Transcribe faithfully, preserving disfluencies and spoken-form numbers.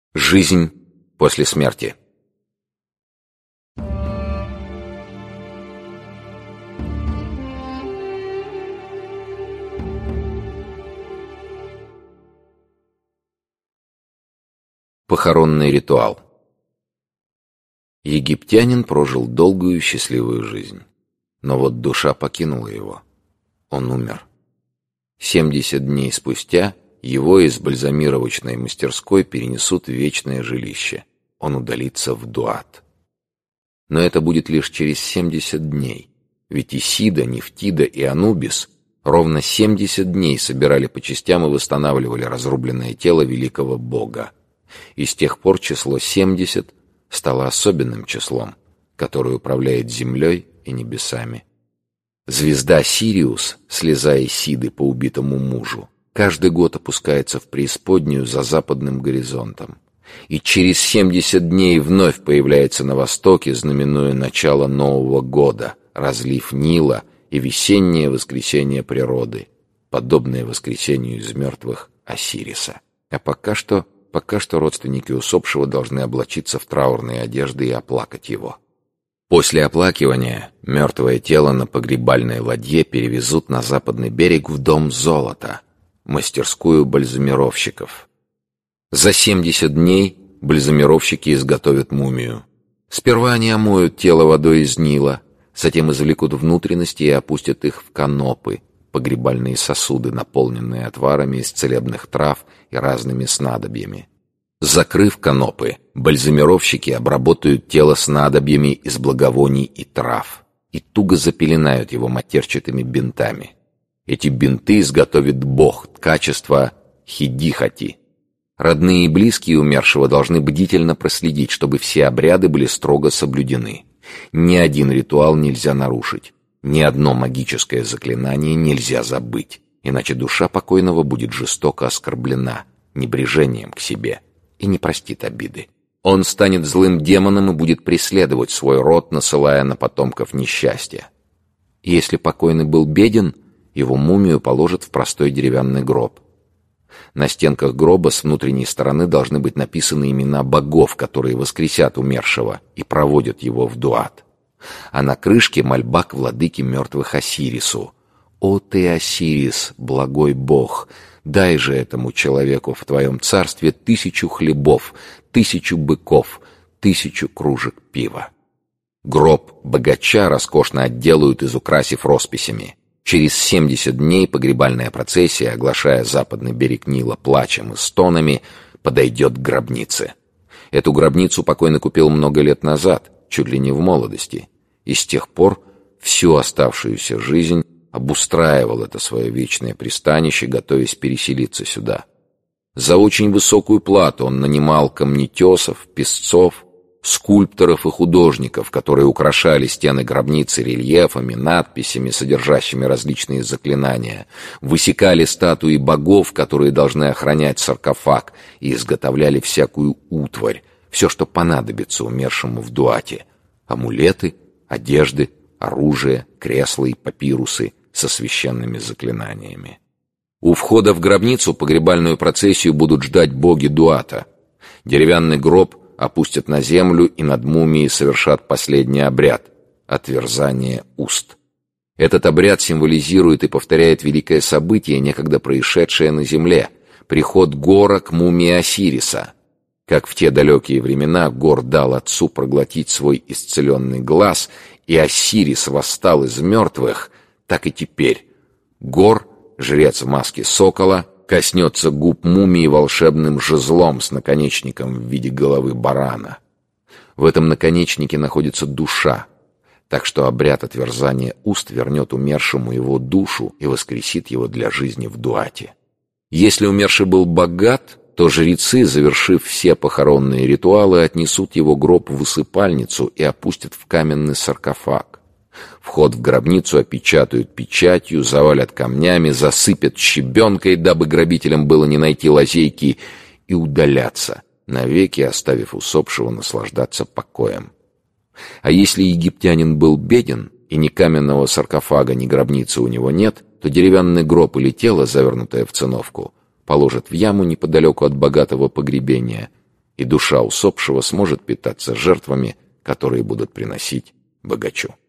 Жизнь после смерти. Похоронный ритуал. Египтянин прожил долгую счастливую жизнь. Но вот душа покинула его. Он умер. Семьдесят дней спустя его из бальзамировочной мастерской перенесут в вечное жилище. Он удалится в Дуат. Но это будет лишь через семьдесят дней. Ведь Исида, Нефтида и Анубис ровно семьдесят дней собирали по частям и восстанавливали разрубленное тело великого бога. И с тех пор число семьдесят стало особенным числом, которое управляет землей и небесами. Звезда Сириус, слеза Исиды по убитому мужу, каждый год опускается в преисподнюю за западным горизонтом. И через семьдесят дней вновь появляется на востоке, знаменуя начало Нового года, разлив Нила и весеннее воскресение природы, подобное воскресению из мертвых Осириса. А пока что, пока что родственники усопшего должны облачиться в траурные одежды и оплакать его. После оплакивания мертвое тело на погребальной ладье перевезут на западный берег в Дом золота, мастерскую бальзамировщиков. За семьдесят дней бальзамировщики изготовят мумию. Сперва они омоют тело водой из Нила, затем извлекут внутренности и опустят их в канопы, погребальные сосуды, наполненные отварами из целебных трав и разными снадобьями. Закрыв канопы, бальзамировщики обработают тело снадобьями из благовоний и трав и туго запеленают его матерчатыми бинтами. Эти бинты изготовит бог ткачества Хидихати. Родные и близкие умершего должны бдительно проследить, чтобы все обряды были строго соблюдены. Ни один ритуал нельзя нарушить, ни одно магическое заклинание нельзя забыть, иначе душа покойного будет жестоко оскорблена небрежением к себе и не простит обиды. Он станет злым демоном и будет преследовать свой род, насылая на потомков несчастья. Если покойный был беден, его мумию положат в простой деревянный гроб. На стенках гроба с внутренней стороны должны быть написаны имена богов, которые воскресят умершего и проводят его в Дуат. А на крышке мольба к владыке мертвых Осирису. «О ты, Осирис, благой бог, дай же этому человеку в твоем царстве тысячу хлебов, тысячу быков, тысячу кружек пива». Гроб богача роскошно отделают, изукрасив росписями. Через семьдесят дней погребальная процессия, оглашая западный берег Нила плачем и стонами, подойдет к гробнице. Эту гробницу покойный купил много лет назад, чуть ли не в молодости, и с тех пор всю оставшуюся жизнь обустраивал это свое вечное пристанище, готовясь переселиться сюда. За очень высокую плату он нанимал камнетесов, песцов, скульпторов и художников, которые украшали стены гробницы рельефами, надписями, содержащими различные заклинания, высекали статуи богов, которые должны охранять саркофаг, и изготовляли всякую утварь, все, что понадобится умершему в Дуате: амулеты, одежды, оружие, кресла и папирусы со священными заклинаниями. У входа в гробницу погребальную процессию будут ждать боги Дуата. Деревянный гроб опустят на землю и над мумией совершат последний обряд — отверзание уст. Этот обряд символизирует и повторяет великое событие, некогда происшедшее на земле — приход Гора к мумии Осириса. Как в те далекие времена Гор дал отцу проглотить свой исцеленный глаз, и Осирис восстал из мертвых, так и теперь Гор, жрец в маске сокола, коснется губ мумии волшебным жезлом с наконечником в виде головы барана. В этом наконечнике находится душа, так что обряд отверзания уст вернет умершему его душу и воскресит его для жизни в Дуате. Если умерший был богат, то жрецы, завершив все похоронные ритуалы, отнесут его гроб в усыпальницу и опустят в каменный саркофаг. Вход в гробницу опечатают печатью, завалят камнями, засыпят щебенкой, дабы грабителям было не найти лазейки, и удалятся, навеки оставив усопшего наслаждаться покоем. А если египтянин был беден, и ни каменного саркофага, ни гробницы у него нет, то деревянный гроб или тело, завернутое в циновку, положат в яму неподалеку от богатого погребения и душа усопшего сможет питаться жертвами, которые будут приносить богачу.